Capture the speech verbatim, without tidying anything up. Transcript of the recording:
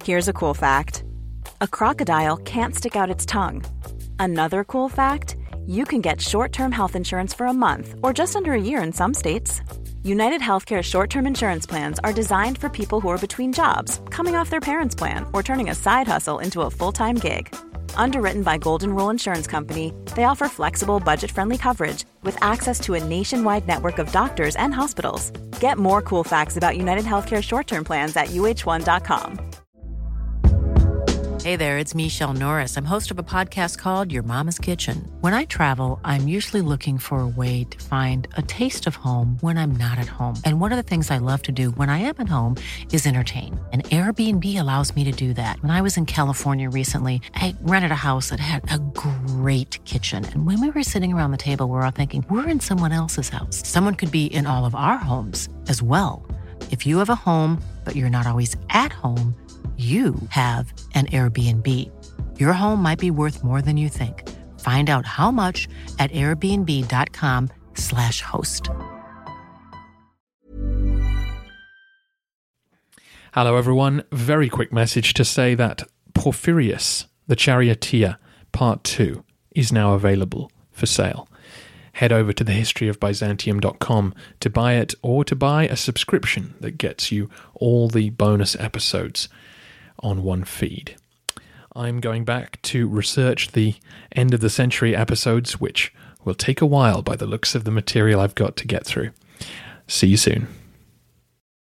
Here's a cool fact. A crocodile can't stick out its tongue. Another cool fact, you can get short-term health insurance for a month or just under a year in some states. United Healthcare short-term insurance plans are designed for people who are between jobs, coming off their parents' plan, or turning a side hustle into a full-time gig. Underwritten by Golden Rule Insurance Company, they offer flexible, budget-friendly coverage with access to a nationwide network of doctors and hospitals. Get more cool facts about United Healthcare short-term plans at U H one dot com. Hey there, it's Michelle Norris. I'm host of a podcast called Your Mama's Kitchen. When I travel, I'm usually looking for a way to find a taste of home when I'm not at home. And one of the things I love to do when I am at home is entertain. And Airbnb allows me to do that. When I was in California recently, I rented a house that had a great kitchen. And when we were sitting around the table, we were all thinking, we're in someone else's house. Someone could be in all of our homes as well. If you have a home, but you're not always at home, you have an Airbnb. Your home might be worth more than you think. Find out how much at airbnb.com slash host. Hello, everyone. Very quick message to say that Porphyrius, the Charioteer, Part two, is now available for sale. Head over to the history of byzantium dot com to buy it or to buy a subscription that gets you all the bonus episodes on one feed. I'm going back to research the end of the century episodes, which will take a while by the looks of the material I've got to get through. See you soon.